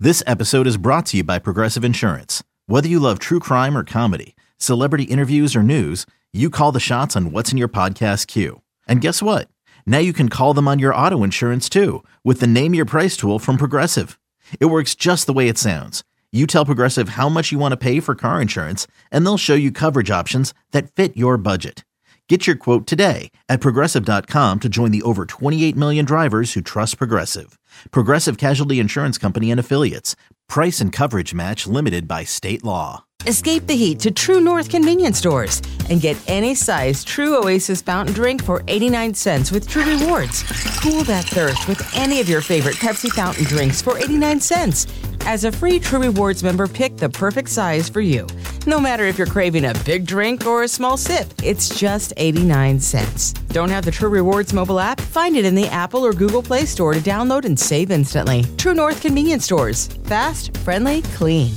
This episode is brought to you by Progressive Insurance. Whether you love true crime or comedy, celebrity interviews or news, you call the shots on what's in your podcast queue. And guess what? Now you can call them on your auto insurance too with the Name Your Price tool from Progressive. It works just the way it sounds. You tell Progressive how much you want to pay for car insurance, and they'll show you coverage options that fit your budget. Get your quote today at Progressive.com to join the over 28 million drivers who trust Progressive. Progressive Casualty Insurance Company and Affiliates. Price and coverage match limited by state law. Escape the heat to True North convenience stores and get any size True Oasis fountain drink for 89 cents with True Rewards. Cool that thirst with any of your favorite Pepsi fountain drinks for 89 cents. As a free True Rewards member, pick the perfect size for you. No matter if you're craving a big drink or a small sip, it's just 89 cents. Don't have the True Rewards mobile app? Find it in the Apple or Google Play Store to download and save instantly. True North convenience stores. Fast, friendly, clean.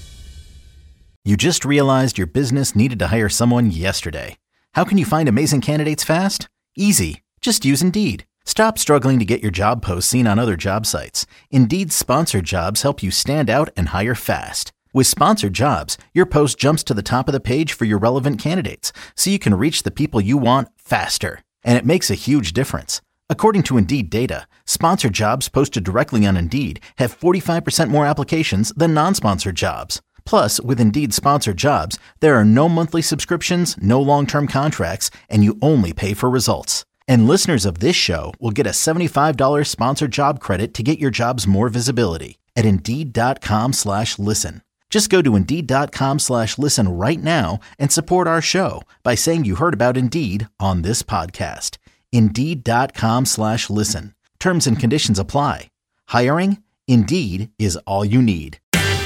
You just realized your business needed to hire someone yesterday. How can you find amazing candidates fast? Easy. Just use Indeed. Stop struggling to get your job posts seen on other job sites. Indeed's sponsored jobs help you stand out and hire fast. With sponsored jobs, your post jumps to the top of the page for your relevant candidates, so you can reach the people you want faster. And it makes a huge difference. According to Indeed data, sponsored jobs posted directly on Indeed have 45% more applications than non-sponsored jobs. Plus, with Indeed sponsored jobs, there are no monthly subscriptions, no long-term contracts, and you only pay for results. And listeners of this show will get a $75 sponsored job credit to get your jobs more visibility at Indeed.com/listen. Just go to Indeed.com/listen right now and support our show by saying you heard about Indeed on this podcast. Indeed.com/listen. Terms and conditions apply. Hiring? Indeed is all you need.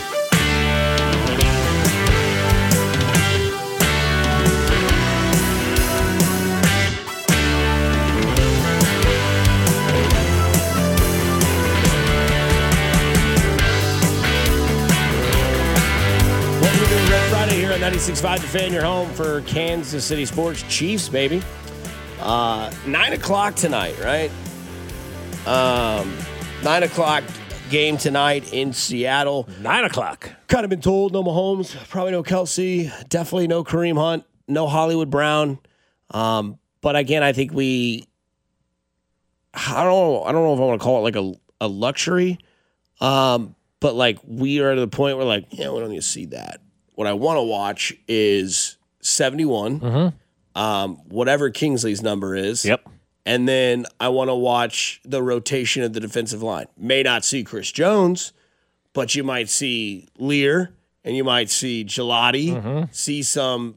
Here on 96.5 The Fan, your home for Kansas City sports. Chiefs, baby. 9 o'clock tonight, right? 9 o'clock game tonight in Seattle. 9 o'clock. Kind of been told no Mahomes, probably no Kelsey, definitely no Kareem Hunt, no Hollywood Brown. But again, I think I don't know if I want to call it like a luxury. But like we are at the point where like, yeah, we don't need to see that. What I want to watch is 71, whatever Kingsley's number is. Yep. And then I want to watch the rotation of the defensive line. May not see Chris Jones, but you might see Lear and you might see Gelati, see some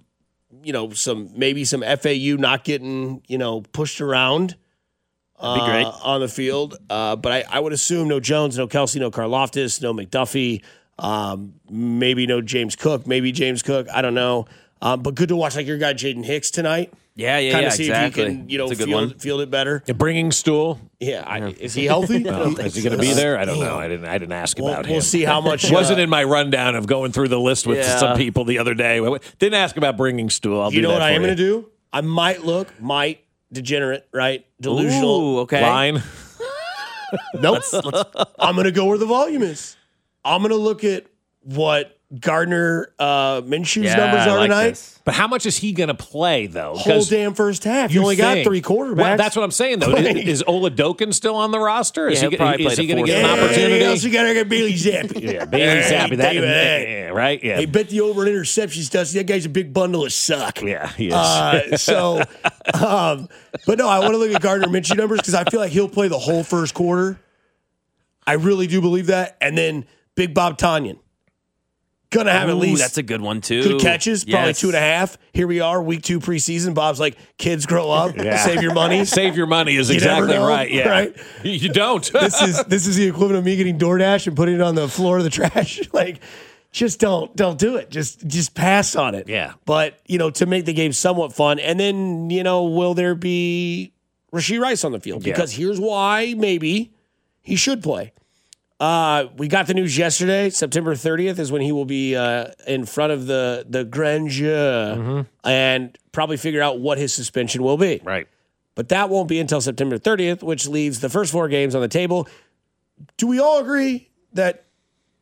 FAU not getting, pushed around on the field. But I would assume no Jones, no Kelsey, no Karlaftis, no McDuffie. Maybe no James Cook, maybe James Cook. I don't know. But good to watch like your guy Jaden Hicks tonight. Yeah, kind of see exactly. if he can, field it better. The bringing stool. Yeah, is he healthy? Is he going to be there? I don't know. I didn't ask about him. We'll see how much. Wasn't in my rundown of going through the list with some people the other day. Didn't ask about bringing stool. You know what I am going to do? I might degenerate, right? Delusional. Ooh, okay. Line. Nope. I'm going to go where the volume is. I'm going to look at what Gardner Minshew's numbers are tonight. This. But how much is he going to play, though? Whole damn first half. You only got 3 quarterbacks. Well, that's what I'm saying, though. Is Oladokin still on the roster? Is he going to get an opportunity? Else you got to get Bailey Zappi. Yeah, Bailey Zappi. Right? Yeah. Hey, bet the over an interceptions, Dusty. That guy's a big bundle of suck. Yeah, he is. But no, I want to look at Gardner Minshew numbers because I feel like he'll play the whole first quarter. I really do believe that. And then Big Bob Tonyan. Gonna have at least that's a good one too. Good catches, probably 2.5. Here we are, week 2 preseason. Bob's like, kids grow up, save your money. Save your money is exactly right. Yeah, right? You don't. this is the equivalent of me getting DoorDash and putting it on the floor of the trash. Like, just don't do it. Just pass on it. Yeah. But to make the game somewhat fun, and then will there be Rashee Rice on the field? Because here's why maybe he should play. We got the news yesterday. September 30th is when he will be in front of the grand jury and probably figure out what his suspension will be. Right. But that won't be until September 30th, which leaves the first 4 games on the table. Do we all agree that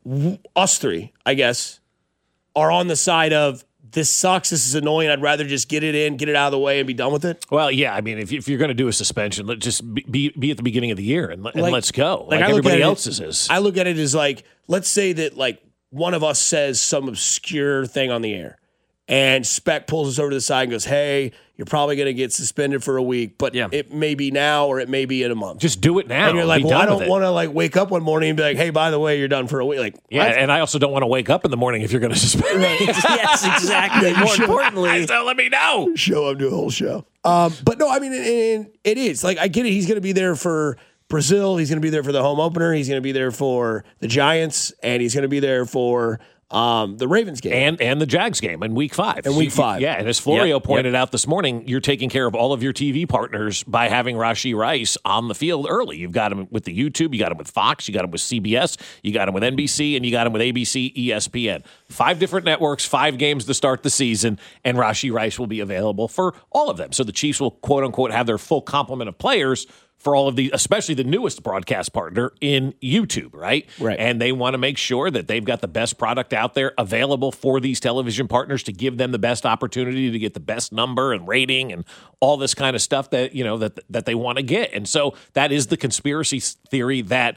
us three, I guess, are on the side of this sucks, this is annoying, I'd rather just get it in, get it out of the way, and be done with it? Well, yeah, I mean, if you're going to do a suspension, let's just be at the beginning of the year and let's go. Like everybody else's is. I look at it as like, let's say that like one of us says some obscure thing on the air, and Spec pulls us over to the side and goes, hey, you're probably going to get suspended for a week, but it may be now or it may be in a month. Just do it now. And you're like, well, I don't want to like wake up one morning and be like, hey, by the way, you're done for a week. Like, yeah, what? And I also don't want to wake up in the morning if you're going to suspend me. Yes, exactly. More importantly, so let me know. Show up, do a whole show. But no, I mean, it is. Like, I get it. He's going to be there for Brazil. He's going to be there for the home opener. He's going to be there for the Giants. And he's going to be there for the Ravens game. And the Jags game in week 5. And week 5. Yeah, and as Florio pointed out this morning, you're taking care of all of your TV partners by having Rashee Rice on the field early. You've got him with the YouTube, you got him with Fox, you got him with CBS, you got him with NBC, and you got him with ABC, ESPN. 5 different networks, 5 games to start the season, and Rashee Rice will be available for all of them. So the Chiefs will, quote-unquote, have their full complement of players for all of the, especially the newest broadcast partner in YouTube, right? Right. And they want to make sure that they've got the best product out there available for these television partners to give them the best opportunity to get the best number and rating and all this kind of stuff that, you know, that they want to get. And so that is the conspiracy theory that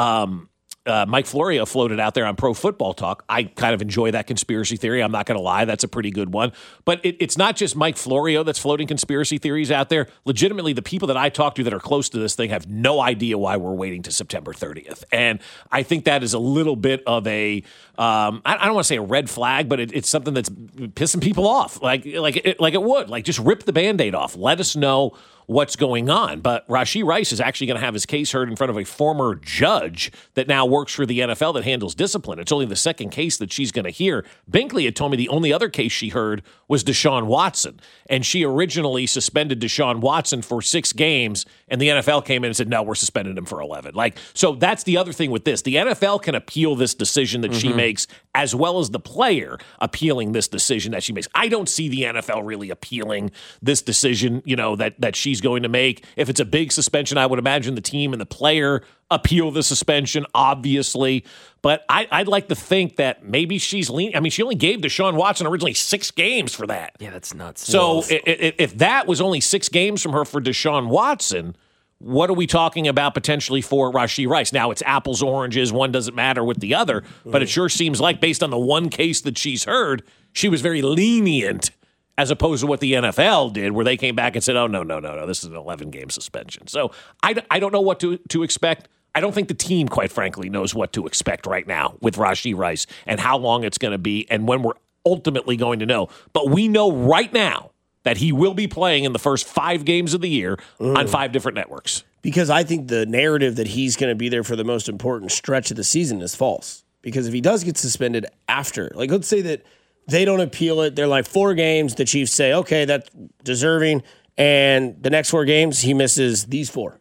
Mike Florio floated out there on Pro Football Talk. I kind of enjoy that conspiracy theory. I'm not going to lie. That's a pretty good one. But it's not just Mike Florio that's floating conspiracy theories out there. Legitimately, the people that I talk to that are close to this thing have no idea why we're waiting to September 30th. And I think that is a little bit of a, I don't want to say a red flag, but it's something that's pissing people off. Like it would. Like, just rip the Band-Aid off. Let us know what's going on. But Rashee Rice is actually going to have his case heard in front of a former judge that now works for the NFL that handles discipline. It's only the second case that she's going to hear. Binkley had told me the only other case she heard was Deshaun Watson. And she originally suspended Deshaun Watson for 6 games, and the NFL came in and said, no, we're suspending him for 11. Like, so that's the other thing with this. The NFL can appeal this decision that she makes, as well as the player appealing this decision that she makes. I don't see the NFL really appealing this decision, you know, that she's going to make. If it's a big suspension, I would imagine the team and the player appeal the suspension, obviously. But I'd like to think that maybe she's leaning. I mean, she only gave Deshaun Watson originally 6 games for that. Yeah, that's nuts. So if that was only 6 games from her for Deshaun Watson, what are we talking about potentially for Rashee Rice? Now, it's apples, oranges. One doesn't matter with the other. But it sure seems like, based on the one case that she's heard, she was very lenient as opposed to what the NFL did, where they came back and said, oh, no, this is an 11-game suspension. So I don't know what to expect. I don't think the team, quite frankly, knows what to expect right now with Rashee Rice and how long it's going to be and when we're ultimately going to know. But we know right now that he will be playing in the first 5 games of the year on 5 different networks. Because I think the narrative that he's going to be there for the most important stretch of the season is false. Because if he does get suspended after, like, let's say that they don't appeal it. They're like 4 games. The Chiefs say, okay, that's deserving. And the next 4 games, he misses these 4.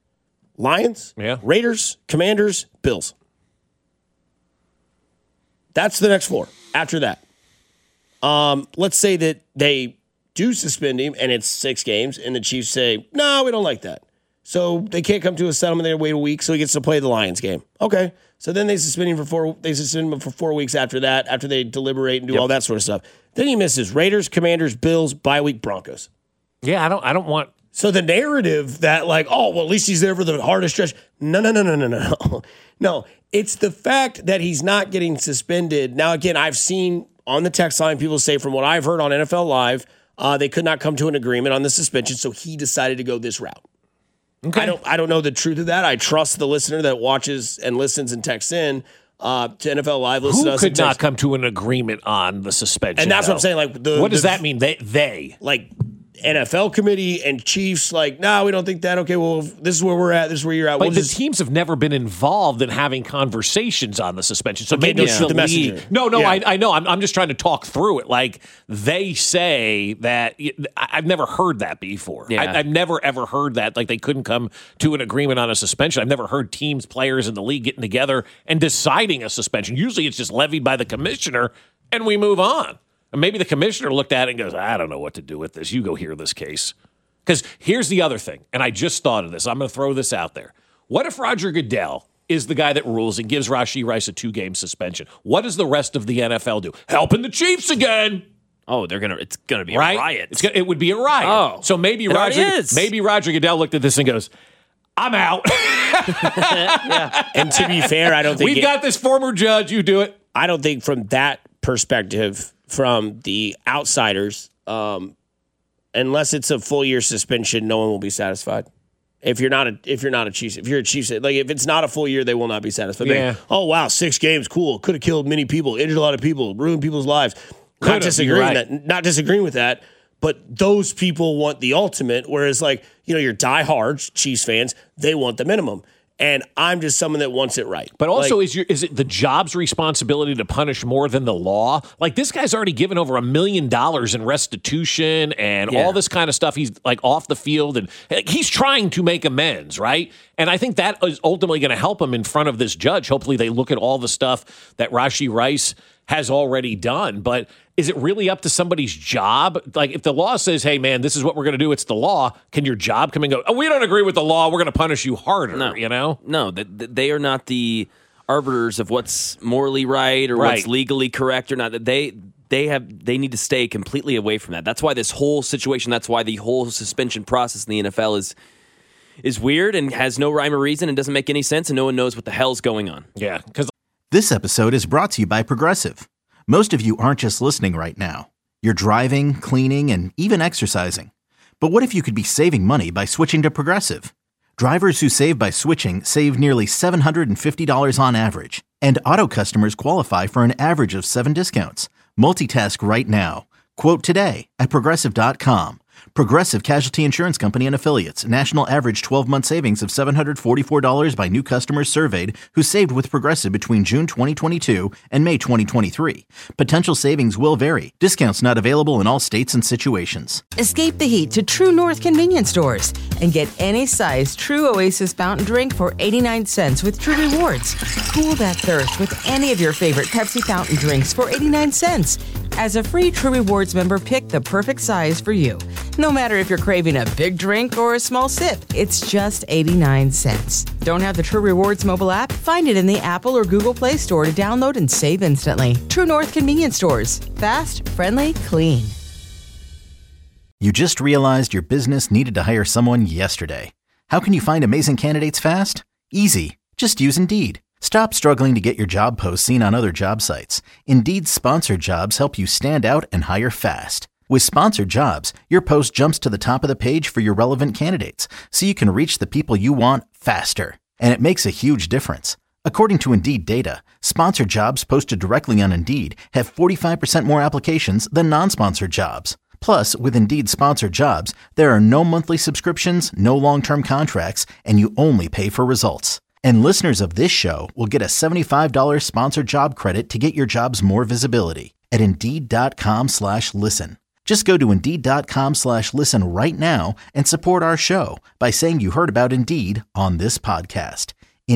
Lions, Raiders, Commanders, Bills. That's the next 4 after that. Let's say that they do suspend him and it's 6 games and the Chiefs say, no, we don't like that. So they can't come to a settlement. They wait a week, so he gets to play the Lions game. Okay. So then they suspend him for 4 weeks after that, after they deliberate and do all that sort of stuff. Then he misses Raiders, Commanders, Bills, bye week, Broncos. Yeah, I don't want. So the narrative that, like, oh, well, at least he's there for the hardest stretch. No. No, it's the fact that he's not getting suspended. Now, again, I've seen on the text line people say, from what I've heard on NFL Live, they could not come to an agreement on the suspension, so he decided to go this route. Okay. I don't know the truth of that. I trust the listener that watches and listens and texts in to NFL Live. Who could not come to an agreement on the suspension? And that's what I'm saying. Like, what does that mean? They like NFL committee and Chiefs, like, no, we don't think that. Okay, well, this is where we're at. This is where you're at. But the teams have never been involved in having conversations on the suspension. So maybe it's the league. No, yeah. I know. I'm just trying to talk through it. Like, they say that. I've never heard that before. Yeah. I've never, ever heard that. Like, they couldn't come to an agreement on a suspension. I've never heard teams, players in the league getting together and deciding a suspension. Usually it's just levied by the commissioner and we move on. And maybe the commissioner looked at it and goes, I don't know what to do with this. You go hear this case. Because here's the other thing, and I just thought of this. I'm going to throw this out there. What if Roger Goodell is the guy that rules and gives Rashee Rice a 2-game suspension. What does the rest of the NFL do? Helping the Chiefs again. Oh, it's gonna be right? a riot. It would be a riot. Oh, so maybe Roger Goodell looked at this and goes, I'm out. And to be fair, I don't think we've got this former judge. You do it. I don't think from that perspective, from the outsiders, unless it's a full year suspension, no one will be satisfied. If you're not a Chiefs, if you're a Chiefs, like if it's not a full year, they will not be satisfied. Yeah. Like, oh wow, 6 games, cool. Could have killed many people, injured a lot of people, ruined people's lives. Not disagreeing with that, but those people want the ultimate. Whereas, like, your diehard Chiefs fans, they want the minimum. And I'm just someone that wants it right. But also, is it the job's responsibility to punish more than the law? Like, this guy's already given over $1 million in restitution and all this kind of stuff. He's like off the field and he's trying to make amends, right? And I think that is ultimately going to help him in front of this judge. Hopefully, they look at all the stuff that Rashee Rice has already done. But is it really up to somebody's job? Like, if the law says, hey, man, this is what we're going to do, it's the law, can your job come and go, oh, we don't agree with the law, we're going to punish you harder, No, they are not the arbiters of what's morally right or what's legally correct or not. They need to stay completely away from that. That's why this whole situation, that's why the whole suspension process in the NFL is weird and has no rhyme or reason and doesn't make any sense, and no one knows what the hell's going on. Yeah, because This episode is brought to you by Progressive. Most of you aren't just listening right now. You're driving, cleaning, and even exercising. But what if you could be saving money by switching to Progressive? Drivers who save by switching save nearly $750 on average. And auto customers qualify for an average of 7 discounts. Multitask right now. Quote today at Progressive.com. Progressive Casualty Insurance Company and Affiliates. National average 12-month savings of $744 by new customers surveyed who saved with Progressive between June 2022 and May 2023. Potential savings will vary. Discounts not available in all states and situations. Escape the heat to True North convenience stores and get any size True Oasis fountain drink for 89 cents with True Rewards. Cool that thirst with any of your favorite Pepsi fountain drinks for 89 cents. As a free True Rewards member, pick the perfect size for you. No matter if you're craving a big drink or a small sip, it's just 89 cents. Don't have the True Rewards mobile app? Find it in the Apple or Google Play Store to download and save instantly. True North convenience stores. Fast, friendly, clean. You just realized your business needed to hire someone yesterday. How can you find amazing candidates fast? Easy. Just use Indeed. Stop struggling to get your job posts seen on other job sites. Indeed's sponsored jobs help you stand out and hire fast. With sponsored jobs, your post jumps to the top of the page for your relevant candidates, so you can reach the people you want faster. And it makes a huge difference. According to Indeed data, sponsored jobs posted directly on Indeed have 45% more applications than non-sponsored jobs. Plus, with Indeed sponsored jobs, there are no monthly subscriptions, no long-term contracts, and you only pay for results. And listeners of this show will get a $75 sponsored job credit to get your jobs more visibility at Indeed.com/listen. Just go to Indeed.com/listen right now and support our show by saying you heard about Indeed on this podcast.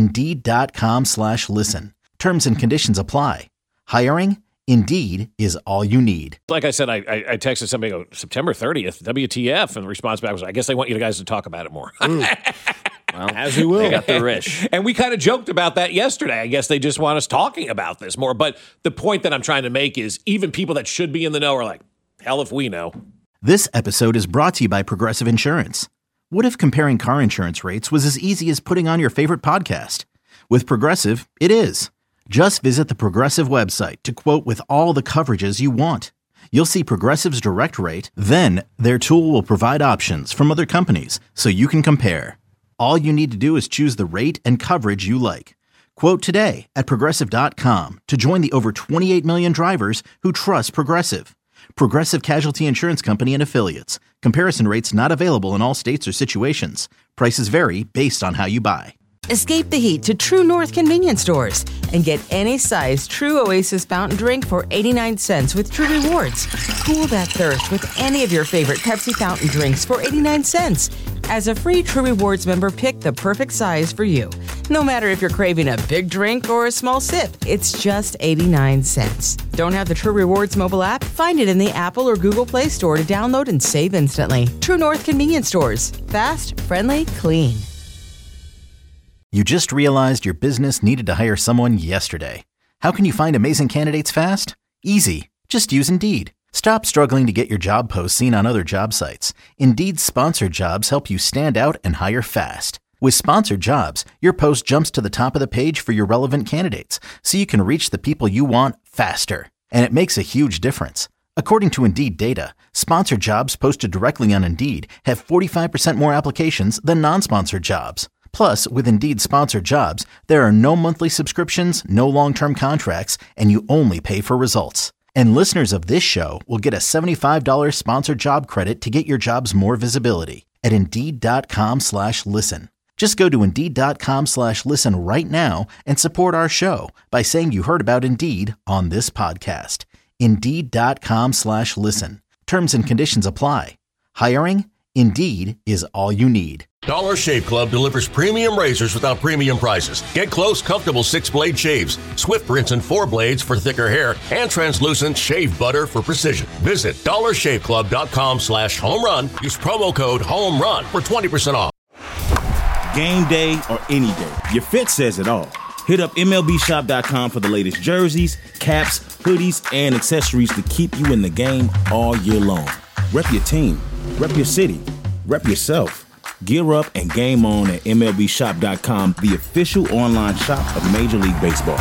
Indeed.com/listen. Terms and conditions apply. Hiring? Indeed is all you need. like I said, I texted somebody, September 30th, WTF, and the response back was, I guess they want you guys to talk about it more. Well, as we will. They got the wish. And we kind of joked about that yesterday. I guess they just want us talking about this more. But the point that I'm trying to make is even people that should be in the know are like, hell if we know. This episode is brought to you by Progressive Insurance. What if comparing car insurance rates was as easy as putting on your favorite podcast? With Progressive, it is. Just visit the Progressive website to quote with all the coverages you want. You'll see Progressive's direct rate, then their tool will provide options from other companies so you can compare. All you need to do is choose the rate and coverage you like. Quote today at Progressive.com to join the over 28 million drivers who trust Progressive. Progressive Casualty Insurance Company and Affiliates. Comparison rates not available in all states or situations. Prices vary based on how you buy. Escape the heat to True North convenience stores and get any size True Oasis fountain drink for 89 cents with True Rewards. Cool that thirst with any of your favorite Pepsi fountain drinks for 89 cents. As a free True Rewards member, pick the perfect size for you. No matter if you're craving a big drink or a small sip, it's just 89 cents. Don't have the True Rewards mobile app? Find it in the Apple or Google Play Store to download and save instantly. True North convenience stores. Fast, friendly, clean. You just realized your business needed to hire someone yesterday. How can you find amazing candidates fast? Easy. Just use Indeed. Stop struggling to get your job posts seen on other job sites. Indeed's sponsored jobs help you stand out and hire fast. With sponsored jobs, your post jumps to the top of the page for your relevant candidates, so you can reach the people you want faster. And it makes a huge difference. According to Indeed data, sponsored jobs posted directly on Indeed have 45% more applications than non-sponsored jobs. Plus, with Indeed sponsored jobs, there are no monthly subscriptions, no long-term contracts, and you only pay for results. And listeners of this show will get a $75 sponsored job credit to get your jobs more visibility at Indeed.com/listen. Just go to Indeed.com/listen right now and support our show by saying you heard about Indeed on this podcast. Indeed.com/listen. Terms and conditions apply. Hiring? Indeed is all you need. Dollar Shave Club delivers premium razors without premium prices. Get close, comfortable 6-blade shaves, swift rinse and 4 blades for thicker hair, and translucent shave butter for precision. Visit dollarshaveclub.com/home run. Use promo code HOMERUN for 20% off. Game day or any day, your fit says it all. Hit up MLBshop.com for the latest jerseys, caps, hoodies, and accessories to keep you in the game all year long. Rep your team, rep your city, rep yourself. Gear up and game on at MLBshop.com, the official online shop of Major League Baseball.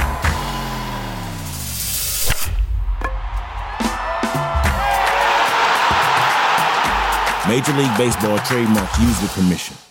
Major League Baseball trademarks used with permission.